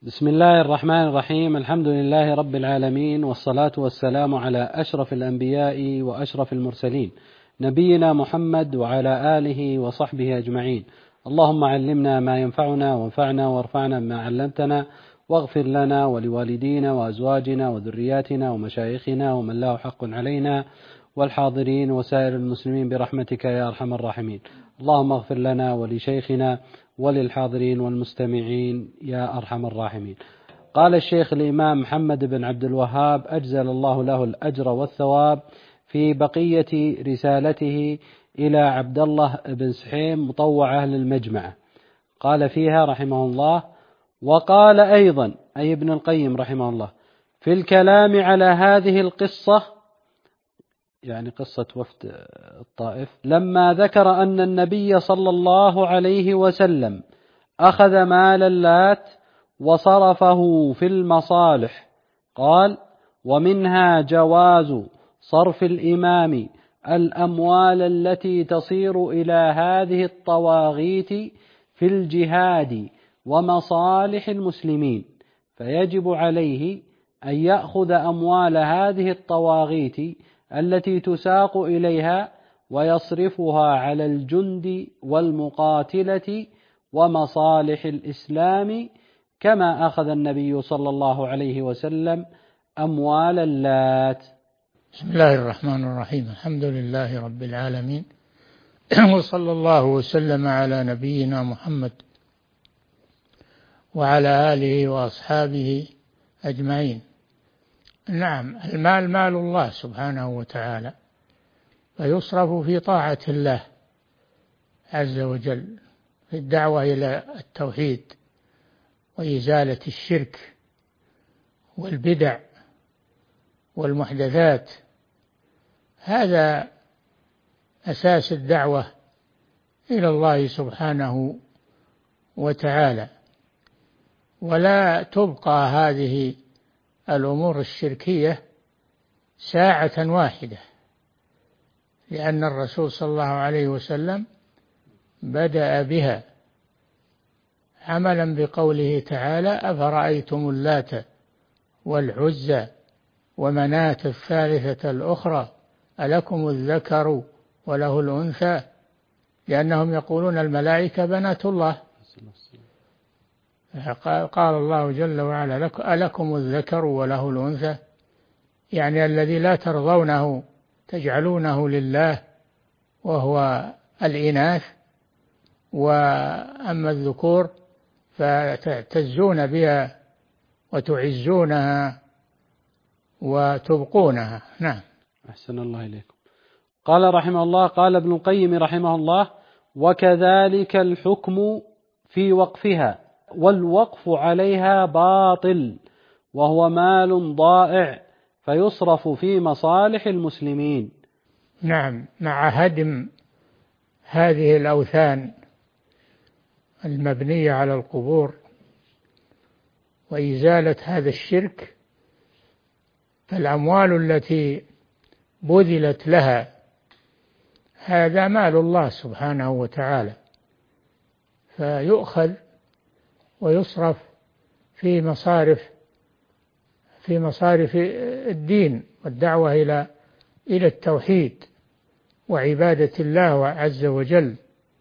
بسم الله الرحمن الرحيم. الحمد لله رب العالمين، والصلاة والسلام على أشرف الأنبياء وأشرف المرسلين، نبينا محمد وعلى آله وصحبه أجمعين. اللهم علمنا ما ينفعنا وانفعنا وارفعنا بما علمتنا، واغفر لنا ولوالدينا وأزواجنا وذرياتنا ومشايخنا ومن له حق علينا والحاضرين وسائر المسلمين برحمتك يا أرحم الراحمين. اللهم اغفر لنا ولشيخنا وللحاضرين والمستمعين يا أرحم الراحمين. قال الشيخ الإمام محمد بن عبد الوهاب أجزل الله له الأجر والثواب في بقية رسالته إلى عبد الله بن سحيم مطوع أهل المجمعة، قال فيها رحمه الله: وقال أيضا أي ابن القيم رحمه الله في الكلام على هذه القصة، يعني قصة وفد الطائف، لما ذكر أن النبي صلى الله عليه وسلم أخذ مال اللات وصرفه في المصالح، قال: ومنها جواز صرف الإمام الأموال التي تصير إلى هذه الطواغيت في الجهاد ومصالح المسلمين، فيجب عليه أن يأخذ أموال هذه الطواغيت التي تساق إليها ويصرفها على الجند والمقاتلة ومصالح الإسلام، كما أخذ النبي صلى الله عليه وسلم أموال اللات. بسم الله الرحمن الرحيم. الحمد لله رب العالمين، وصلى الله وسلم على نبينا محمد وعلى آله وأصحابه أجمعين. نعم، المال مال الله سبحانه وتعالى، فيصرف في طاعة الله عز وجل، في الدعوة إلى التوحيد وإزالة الشرك والبدع والمحدثات. هذا أساس الدعوة إلى الله سبحانه وتعالى، ولا تبقى هذه الأمور الشركية ساعة واحدة، لأن الرسول صلى الله عليه وسلم بدأ بها عملا بقوله تعالى: أفرأيتم اللات والعزى ومناة الثالثة الأخرى ألكم الذكر وله الأنثى، لأنهم يقولون الملائكة بنات الله. قال الله جل وعلا: ألكم الذكر وله الأنثى، يعني الذي لا ترضونه تجعلونه لله وهو الإناث، وأما الذكور فتعتزون بها وتعزونها وتبقونها. نعم. أحسن الله إليكم. قال رحمه الله: قال ابن القيم رحمه الله: وكذلك الحكم في وقفها، والوقف عليها باطل، وهو مال ضائع فيصرف في مصالح المسلمين. نعم، مع هدم هذه الأوثان المبنية على القبور وإزالة هذا الشرك، فالأموال التي بذلت لها هذا مال الله سبحانه وتعالى، فيؤخذ ويصرف في مصارف الدين والدعوة إلى التوحيد وعبادة الله عز وجل،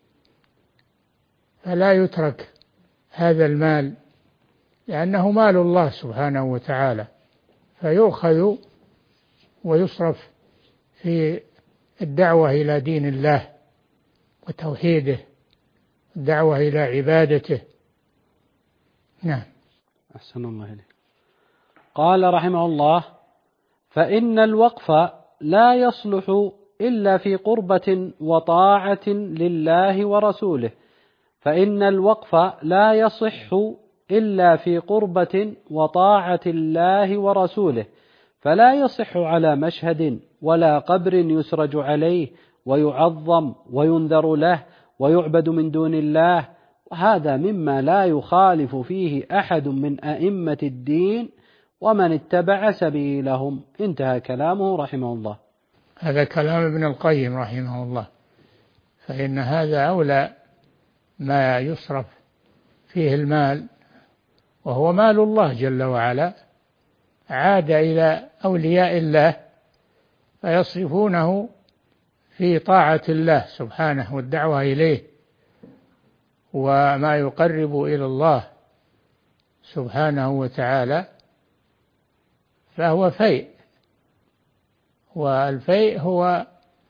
فلا يترك هذا المال، لأنه مال الله سبحانه وتعالى، فيؤخذ ويصرف في الدعوة إلى دين الله وتوحيده، الدعوة إلى عبادته. نعم. أحسن الله إليك. قال رحمه الله: فإن الوقف لا يصلح إلا في قربة وطاعة لله ورسوله، فإن الوقف لا يصح إلا في قربة وطاعة الله ورسوله، فلا يصح على مشهد ولا قبر يسرج عليه ويعظم وينذر له ويعبد من دون الله، وهذا مما لا يخالف فيه أحد من أئمة الدين ومن اتبع سبيلهم. انتهى كلامه رحمه الله. هذا كلام ابن القيم رحمه الله، فإن هذا أولى ما يصرف فيه المال وهو مال الله جل وعلا، عاد إلى أولياء الله فيصرفونه في طاعة الله سبحانه والدعوة إليه وما يقرب إلى الله سبحانه وتعالى، فهو فيء. والفيء هو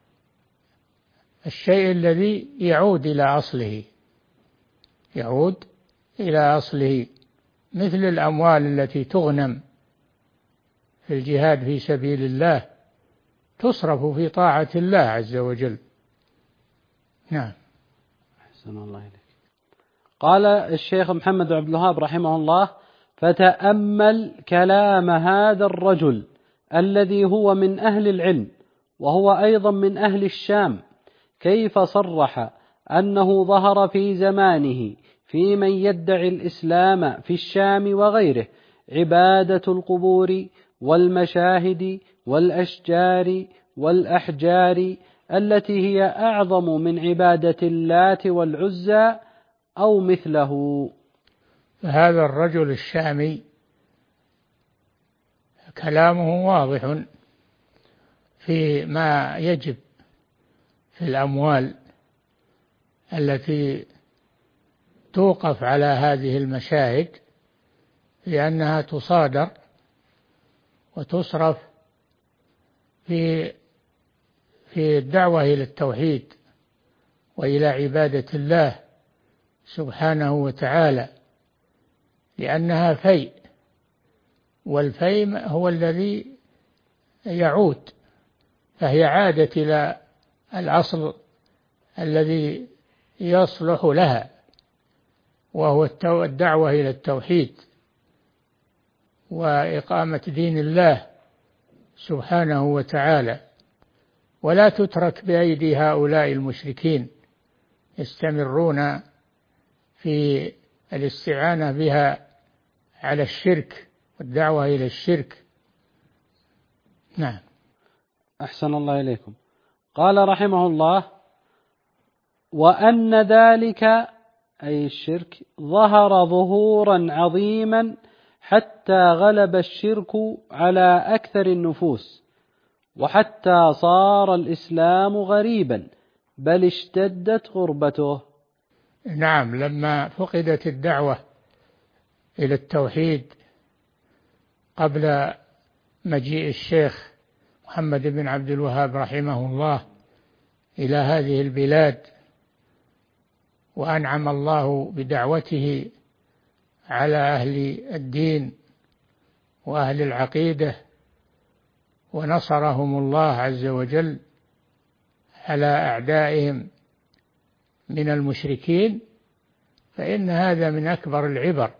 الشيء الذي يعود إلى أصله، يعود إلى أصله، مثل الأموال التي تغنم في الجهاد في سبيل الله تصرف في طاعة الله عز وجل. نعم. أحسن الله إليك. قال الشيخ محمد بن عبد الوهاب رحمه الله: فتأمل كلام هذا الرجل الذي هو من أهل العلم وهو أيضا من أهل الشام، كيف صرح أنه ظهر في زمانه في من يدعي الإسلام في الشام وغيره عبادة القبور والمشاهد والأشجار والأحجار التي هي أعظم من عبادة اللات والعزى أو مثله. فهذا الرجل الشامي كلامه واضح في ما يجب في الأموال التي توقف على هذه المشاهد، لأنها تصادر وتصرف في الدعوة إلى التوحيد وإلى عبادة الله سبحانه وتعالى، لأنها فيء، والفيء هو الذي يعود، فهي عادت إلى الأصل الذي يصلح لها، وهو الدعوة إلى التوحيد وإقامة دين الله سبحانه وتعالى، ولا تترك بأيدي هؤلاء المشركين يستمرون في الاستعانة بها على الشرك والدعوة إلى الشرك. نعم. أحسن الله إليكم. قال رحمه الله: وأن ذلك أي الشرك ظهر ظهورا عظيما حتى غلب الشرك على أكثر النفوس، وحتى صار الإسلام غريبا بل اشتدت غربته. نعم، لما فقدت الدعوة إلى التوحيد قبل مجيء الشيخ محمد بن عبد الوهاب رحمه الله إلى هذه البلاد، وأنعم الله بدعوته على أهل الدين وأهل العقيدة، ونصرهم الله عز وجل على أعدائهم من المشركين، فإن هذا من أكبر العبر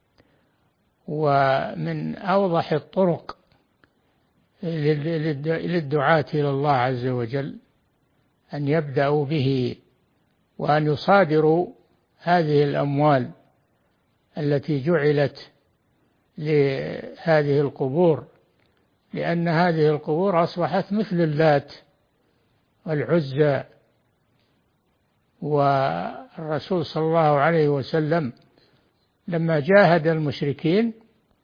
ومن أوضح الطرق للدعاة إلى الله عز وجل أن يبدأوا به، وأن يصادروا هذه الأموال التي جعلت لهذه القبور، لأن هذه القبور أصبحت مثل اللات والعزى. والرسول صلى الله عليه وسلم لما جاهد المشركين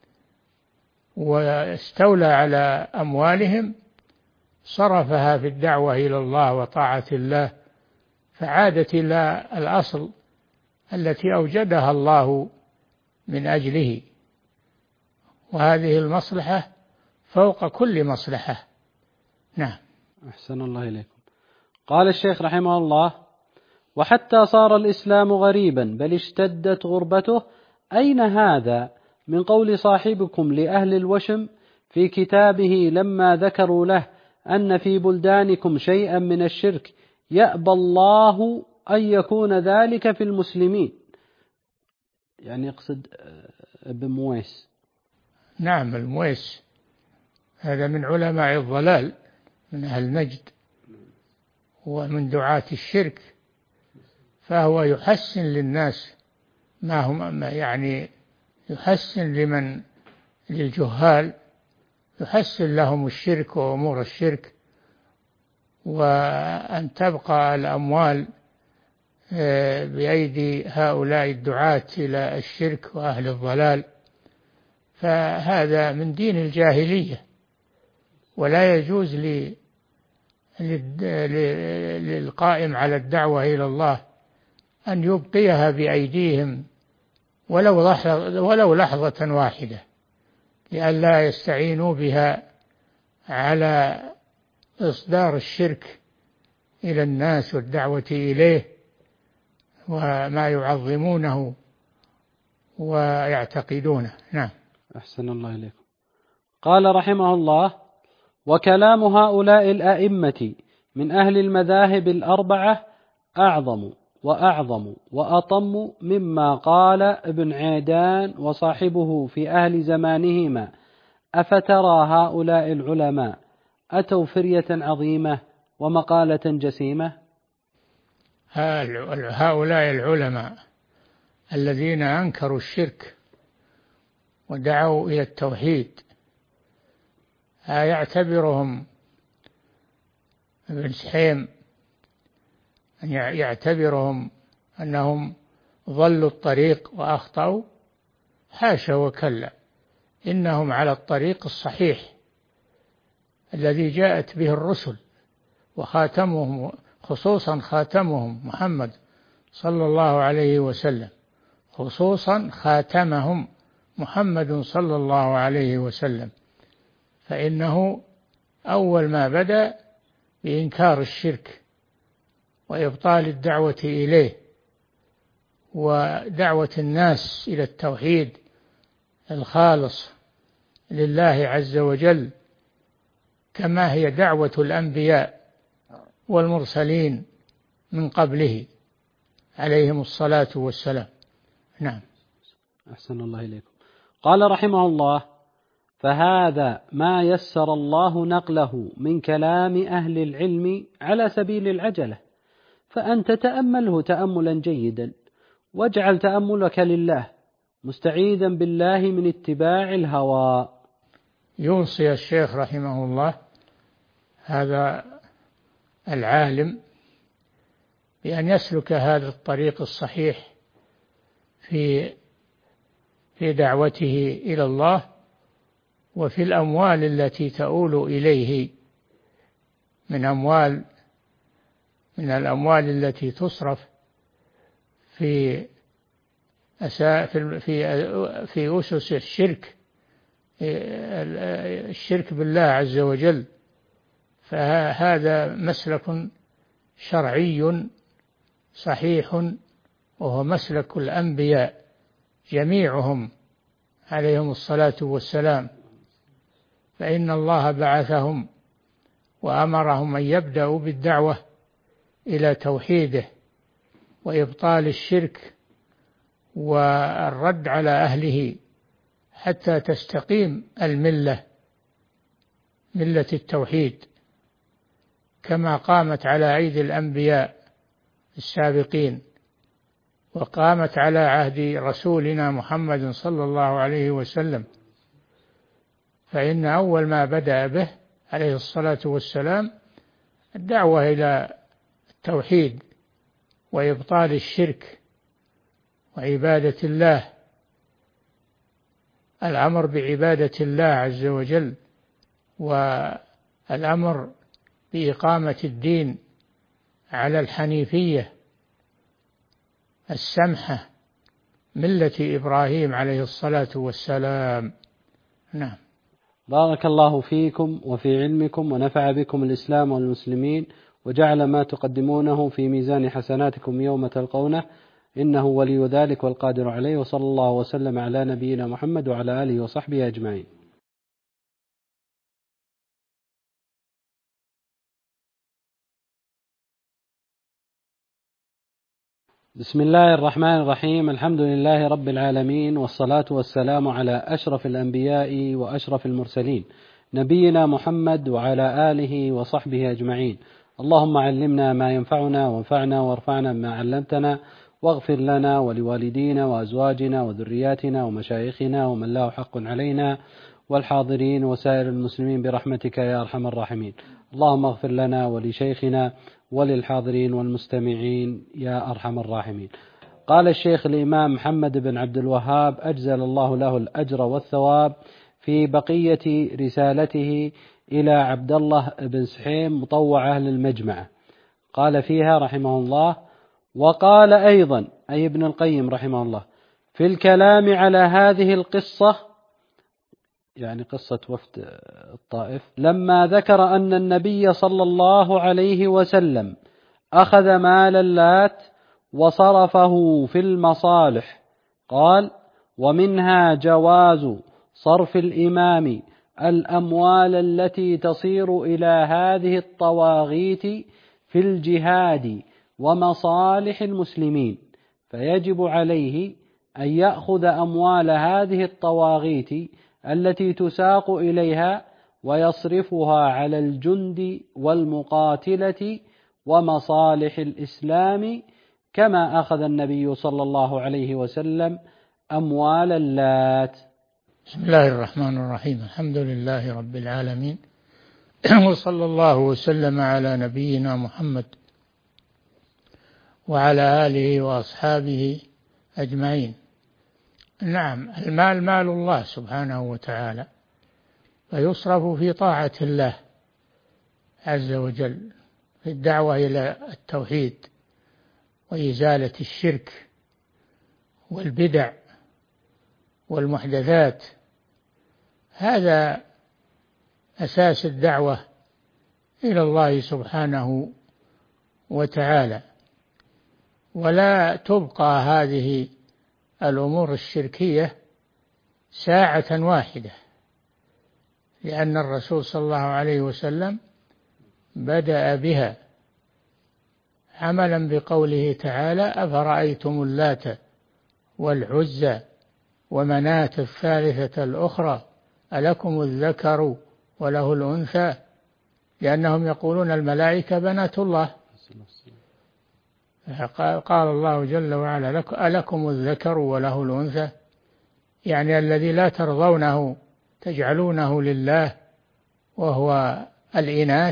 واستولى على أموالهم صرفها في الدعوة إلى الله وطاعة الله، فعادت إلى الأصل التي أوجدها الله من أجله، وهذه المصلحة فوق كل مصلحة. نعم. أحسن الله إليكم. قال الشيخ رحمه الله: وحتى صار الإسلام غريبا بل اشتدت غربته، أين هذا من قول صاحبكم لأهل الوشم في كتابه لما ذكروا له أن في بلدانكم شيئا من الشرك يأبى الله أن يكون ذلك في المسلمين؟ يعني يقصد ابن مويس. نعم، المويس هذا من علماء الضلال من أهل نجد ومن دعاة الشرك، فهو يحسن للناس ما هم، يعني يحسن للجهال يحسن لهم الشرك وأمور الشرك، وأن تبقى الأموال بأيدي هؤلاء الدعاة إلى الشرك وأهل الضلال فهذا من دين الجاهلية، ولا يجوز للقائم على الدعوة إلى الله أن يبقيها بأيديهم ولو لحظة واحدة، لئلا يستعينوا بها على إصدار الشرك إلى الناس والدعوة إليه وما يعظمونه ويعتقدونه. نعم. أحسن الله إليكم. قال رحمه الله: وكلام هؤلاء الأئمة من أهل المذاهب الأربعة أعظم وأعظم وأطم مما قال ابن عيدان وصاحبه في أهل زمانهما: أفترى هؤلاء العلماء أتوا فرية عظيمة ومقالة جسيمة. هؤلاء العلماء الذين أنكروا الشرك ودعوا إلى التوحيد، يعتبرهم ابن سحيم يعتبرهم أنهم ضلوا الطريق وأخطأوا؟ حاشا وكلا، إنهم على الطريق الصحيح الذي جاءت به الرسل، وخاتمهم خصوصا خاتمهم محمد صلى الله عليه وسلم، خصوصا خاتمهم محمد صلى الله عليه وسلم، فإنه أول ما بدأ بإنكار الشرك وإبطال الدعوة إليه ودعوة الناس إلى التوحيد الخالص لله عز وجل، كما هي دعوة الأنبياء والمرسلين من قبله عليهم الصلاة والسلام. نعم. أحسن الله إليكم. قال رحمه الله: فهذا ما يسر الله نقله من كلام أهل العلم على سبيل العجلة، فأنت تأمله تأملا جيدا، واجعل تأملك لله مستعيذا بالله من اتباع الهوى. يوصي الشيخ رحمه الله هذا العالم بأن يسلك هذا الطريق الصحيح في دعوته إلى الله، وفي الأموال التي تؤول إليه من الأموال التي تصرف في أسس الشرك بالله عز وجل، فهذا مسلك شرعي صحيح، وهو مسلك الأنبياء جميعهم عليهم الصلاة والسلام، فإن الله بعثهم وأمرهم أن يبدأوا بالدعوة إلى توحيده وإبطال الشرك والرد على أهله حتى تستقيم الملة، ملة التوحيد، كما قامت على أيدي الأنبياء السابقين، وقامت على عهد رسولنا محمد صلى الله عليه وسلم، فإن أول ما بدأ به عليه الصلاة والسلام الدعوة إلى التوحيد وإبطال الشرك وعبادة الله، الأمر بعبادة الله عز وجل، والأمر بإقامة الدين على الحنيفية السمحة، ملة إبراهيم عليه الصلاة والسلام. نعم. بارك الله فيكم وفي علمكم، ونفع بكم الإسلام والمسلمين، وجعل ما تقدمونه في ميزان حسناتكم يوم تلقونه، إنه ولي ذلك والقادر عليه. وصلى الله وسلم على نبينا محمد وعلى آله وصحبه أجمعين. بسم الله الرحمن الرحيم. الحمد لله رب العالمين، والصلاة والسلام على أشرف الأنبياء وأشرف المرسلين، نبينا محمد وعلى آله وصحبه أجمعين. اللهم علمنا ما ينفعنا، وانفعنا وارفعنا بما علمتنا، واغفر لنا ولوالدينا وأزواجنا وذرياتنا ومشايخنا ومن له حق علينا، والحاضرين وسائر المسلمين برحمتك يا أرحم الراحمين. اللهم اغفر لنا ولشيخنا وللحاضرين والمستمعين يا أرحم الراحمين. قال الشيخ الإمام محمد بن عبد الوهاب أجزل الله له الأجر والثواب في بقية رسالته إلى عبد الله بن سحيم مطوعة للمجمعة، قال فيها رحمه الله: وقال أيضا أي ابن القيم رحمه الله في الكلام على هذه القصة، يعني قصة وفد الطائف، لما ذكر أن النبي صلى الله عليه وسلم أخذ مال اللات وصرفه في المصالح، قال: ومنها جواز صرف الإمام الأموال التي تصير إلى هذه الطواغيت في الجهاد ومصالح المسلمين، فيجب عليه أن يأخذ أموال هذه الطواغيت التي تساق إليها ويصرفها على الجند والمقاتلة ومصالح الإسلام، كما أخذ النبي صلى الله عليه وسلم أموال اللات. بسم الله الرحمن الرحيم. الحمد لله رب العالمين، وصلى الله وسلم على نبينا محمد وعلى آله وأصحابه أجمعين. نعم، المال مال الله سبحانه وتعالى، فيصرف في طاعة الله عز وجل، في الدعوة إلى التوحيد وإزالة الشرك والبدع والمحدثات. هذا أساس الدعوة إلى الله سبحانه وتعالى، ولا تبقى هذه الأمور الشركية ساعة واحدة، لأن الرسول صلى الله عليه وسلم بدأ بها عملا بقوله تعالى: أفرأيتم اللات والعزى ومناة الثالثة الأخرى ألكم الذكر وله الأنثى، لأنهم يقولون الملائكة بنات الله. قال الله جل وعلا: ألكم الذكر وله الأنثى، يعني الذي لا ترضونه تجعلونه لله وهو الإناث،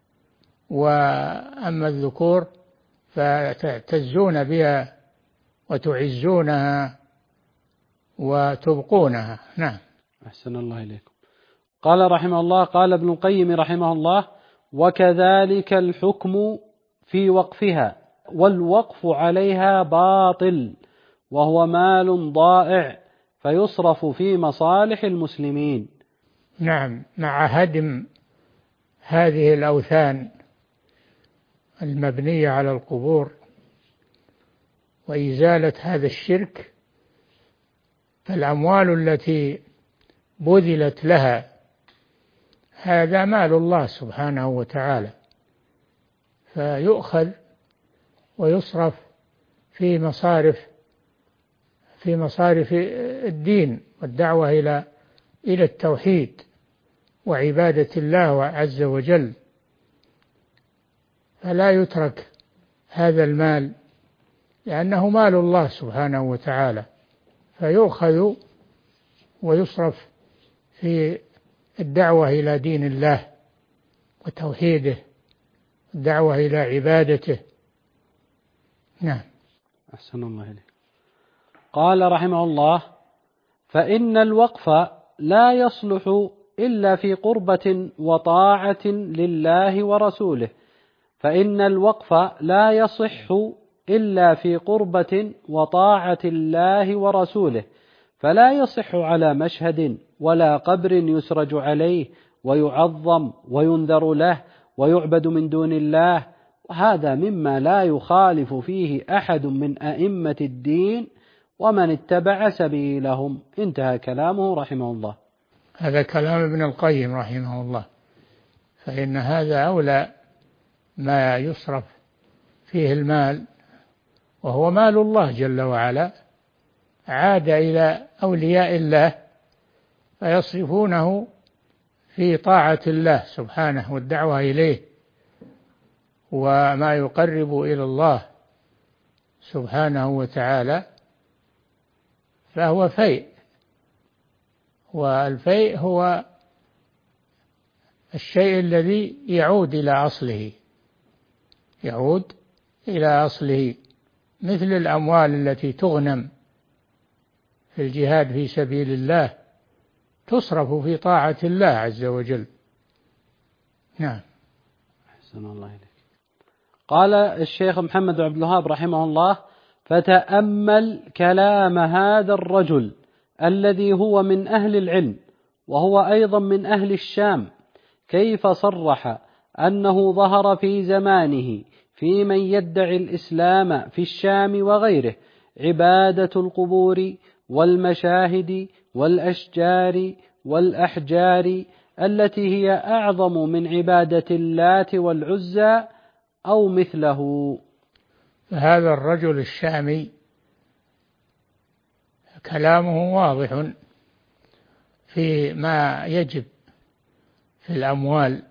وأما الذكور فتعتزون بها وتعزونها وتبقونها. نعم. أحسن الله إليكم. قال رحمه الله: قال ابن القيم رحمه الله: وكذلك الحكم في وقفها، والوقف عليها باطل، وهو مال ضائع فيصرف في مصالح المسلمين. نعم، مع هدم هذه الأوثان المبنية على القبور وإزالة هذا الشرك، فالأموال التي بذلت لها هذا مال الله سبحانه وتعالى، فيؤخذ ويصرف في مصارف الدين والدعوة إلى التوحيد وعبادة الله عز وجل، فلا يترك هذا المال لأنه مال الله سبحانه وتعالى، فيؤخذ ويصرف في الدعوة إلى دين الله وتوحيده، الدعوة إلى عبادته. نعم. أحسن الله إليك. قال رحمه الله: فإن الوقف لا يصلح إلا في قربة وطاعة لله ورسوله، فإن الوقف لا يصح إلا في قربة وطاعة الله ورسوله، فلا يصح على مشهد ولا قبر يسرج عليه ويعظم وينذر له ويعبد من دون الله، وهذا مما لا يخالف فيه أحد من أئمة الدين ومن اتبع سبيلهم. انتهى كلامه رحمه الله. هذا كلام ابن القيم رحمه الله، فإن هذا أولى ما يصرف فيه المال، وهو مال الله جل وعلا، عاد إلى أولياء الله فيصرفونه في طاعة الله سبحانه والدعوة إليه وما يقرب إلى الله سبحانه وتعالى، فهو فيء، والفيء هو الشيء الذي يعود إلى أصله، يعود إلى أصله مثل الأموال التي تغنم في الجهاد في سبيل الله تصرف في طاعة الله عز وجل. نعم. أحسن الله إليك. قال الشيخ محمد عبد الوهاب رحمه الله: فتأمل كلام هذا الرجل الذي هو من أهل العلم وهو أيضا من أهل الشام، كيف صرح أنه ظهر في زمانه في من يدعي الإسلام في الشام وغيره عبادة القبور والمشاهد والأشجار والأحجار التي هي أعظم من عبادة اللات والعزى أو مثله. هذا الرجل الشامي كلامه واضح في ما يجب في الأموال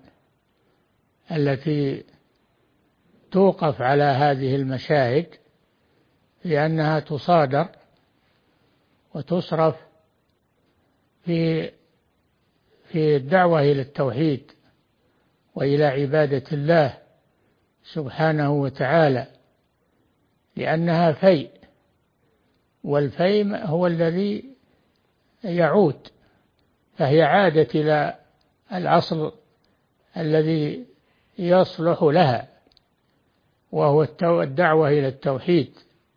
التي توقف على هذه المشاهد، لأنها تصادر وتصرف في الدعوة إلى التوحيد وإلى عبادة الله سبحانه وتعالى، لأنها فيء، والفيء هو الذي يعود، فهي عادت إلى الأصل الذي يصلح لها، وهو الدعوة إلى التوحيد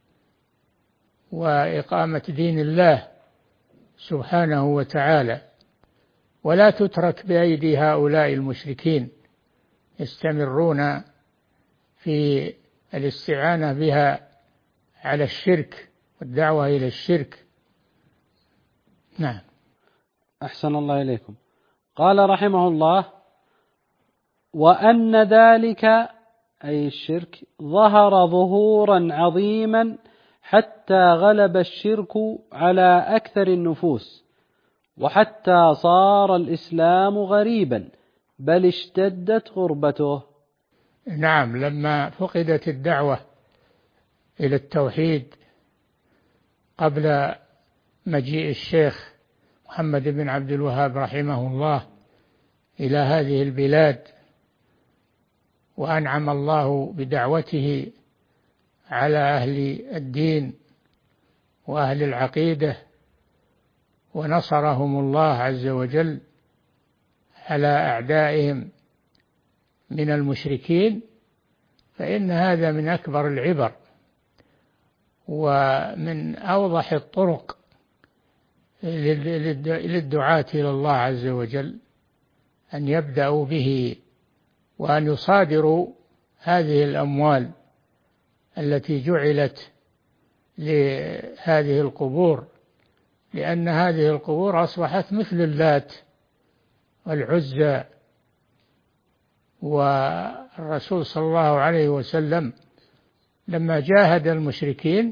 وإقامة دين الله سبحانه وتعالى، ولا تترك بأيدي هؤلاء المشركين يستمرون في الاستعانة بها على الشرك والدعوة إلى الشرك. نعم. أحسن الله إليكم. قال رحمه الله: وأن ذلك أي الشرك ظهر ظهورا عظيما حتى غلب الشرك على أكثر النفوس، وحتى صار الإسلام غريبا بل اشتدت غربته. نعم، لما فقدت الدعوة إلى التوحيد قبل مجيء الشيخ محمد بن عبد الوهاب رحمه الله إلى هذه البلاد، وأنعم الله بدعوته على أهل الدين وأهل العقيدة، ونصرهم الله عز وجل على أعدائهم من المشركين، فإن هذا من أكبر العبر ومن أوضح الطرق للدعاة إلى الله عز وجل أن يبدأوا به، وأن يصادروا هذه الأموال التي جعلت لهذه القبور، لأن هذه القبور أصبحت مثل اللات والعزى. والرسول صلى الله عليه وسلم لما جاهد المشركين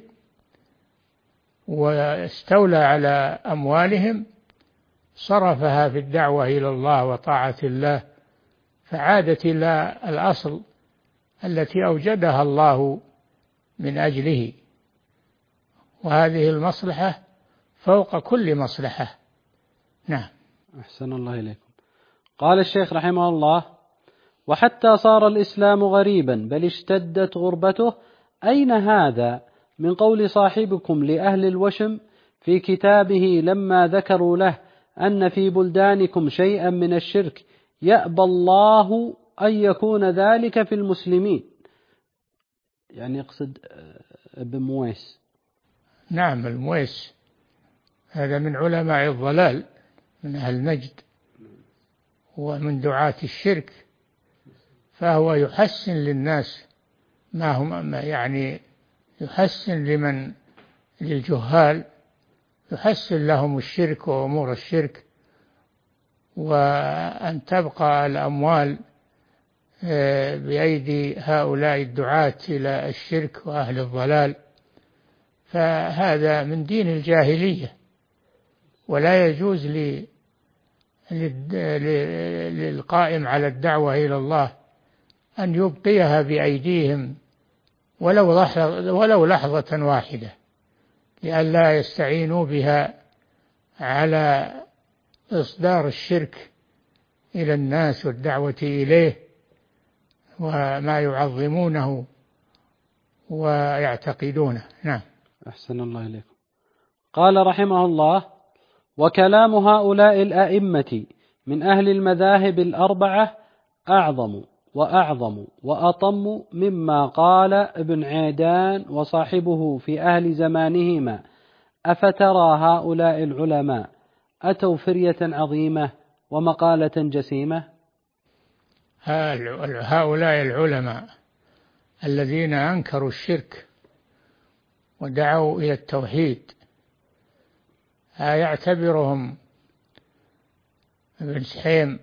واستولى على أموالهم صرفها في الدعوة إلى الله وطاعة الله، فعادت إلى الأصل التي أوجدها الله من أجله، وهذه المصلحة فوق كل مصلحة. نعم. أحسن الله إليكم. قال الشيخ رحمه الله: وحتى صار الإسلام غريبا بل اشتدت غربته، أين هذا من قول صاحبكم لأهل الوشم في كتابه لما ذكروا له أن في بلدانكم شيئا من الشرك يأبى الله أن يكون ذلك في المسلمين؟ يعني يقصد ابن مويس. نعم، المويس هذا من علماء الضلال من أهل نجد ومن دعاة الشرك، فهو يحسن للناس ما هم يعني يحسن للجهال يحسن لهم الشرك وأمور الشرك، وأن تبقى الأموال بأيدي هؤلاء الدعاة إلى الشرك وأهل الضلال، فهذا من دين الجاهلية، ولا يجوز للقائم على الدعوة إلى الله أن يبقيها بأيديهم ولو لحظة واحدة، لئلا يستعينوا بها على إصدار الشرك إلى الناس والدعوة إليه وما يعظمونه ويعتقدونه. نعم. أحسن الله إليكم. قال رحمه الله: وكلام هؤلاء الأئمة من أهل المذاهب الأربعة أعظم وأعظم وأطم مما قال ابن عيدان وصاحبه في أهل زمانهما: أفترى هؤلاء العلماء أتوا فرية عظيمة ومقالة جسيمة. هؤلاء العلماء الذين أنكروا الشرك ودعوا إلى التوحيد يعتبرهم ابن سحيم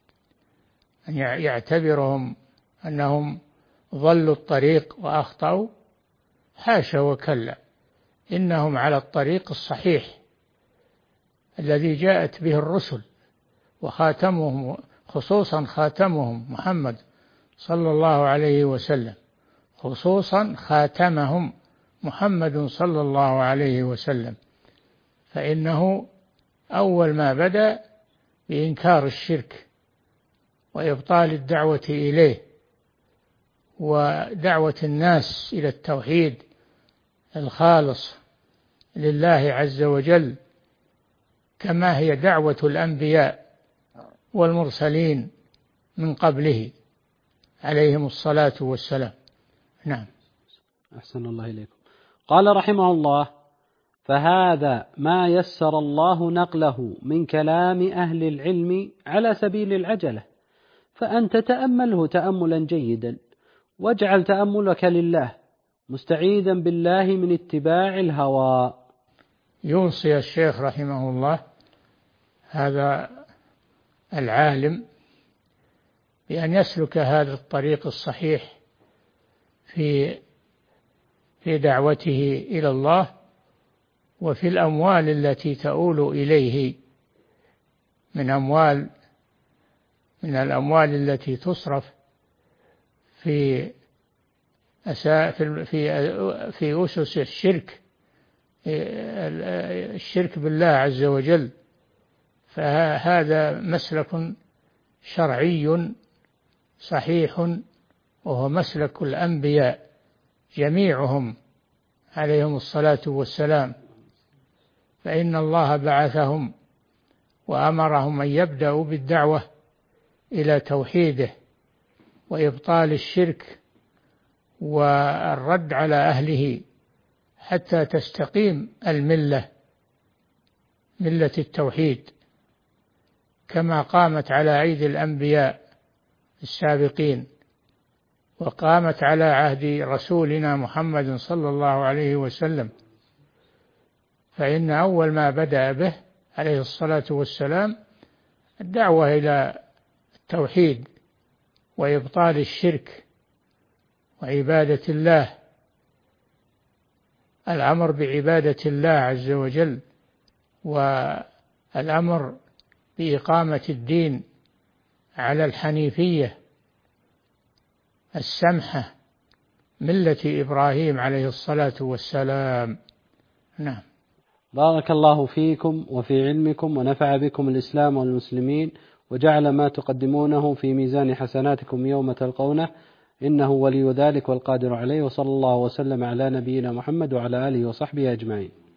يعتبرهم أنهم ضلوا الطريق وأخطأوا؟ حاشا وكلا، إنهم على الطريق الصحيح الذي جاءت به الرسل، وخاتمهم خصوصا خاتمهم محمد صلى الله عليه وسلم، خصوصا خاتمهم محمد صلى الله عليه وسلم، فإنه أول ما بدأ بإنكار الشرك وإبطال الدعوة إليه ودعوة الناس إلى التوحيد الخالص لله عز وجل، كما هي دعوة الأنبياء والمرسلين من قبله عليهم الصلاة والسلام. نعم. أحسن الله إليكم. قال رحمه الله: فهذا ما يسر الله نقله من كلام أهل العلم على سبيل العجلة، فأنت تأمله تأملا جيدا، واجعل تأملك لله مستعيذا بالله من اتباع الهوى. يوصي الشيخ رحمه الله هذا العالم بأن يسلك هذا الطريق الصحيح في دعوته إلى الله، وفي الأموال التي تؤول إليه من الأموال التي تصرف في أسس الشرك بالله عز وجل، فهذا مسلك شرعي صحيح، وهو مسلك الأنبياء جميعهم عليهم الصلاة والسلام، فإن الله بعثهم وأمرهم أن يبدأوا بالدعوة إلى توحيده وإبطال الشرك والرد على أهله حتى تستقيم الملة، ملة التوحيد، كما قامت على أيدي الأنبياء السابقين، وقامت على عهد رسولنا محمد صلى الله عليه وسلم، فإن أول ما بدأ به عليه الصلاة والسلام الدعوة إلى التوحيد وإبطال الشرك وعبادة الله، الأمر بعبادة الله عز وجل، والأمر بإقامة الدين على الحنيفية السمحة، ملة إبراهيم عليه الصلاة والسلام. نعم. بارك الله فيكم وفي علمكم، ونفع بكم الإسلام والمسلمين، وجعل ما تقدمونه في ميزان حسناتكم يوم تلقونه، إنه ولي ذلك والقادر عليه. وصلى الله وسلم على نبينا محمد وعلى آله وصحبه أجمعين.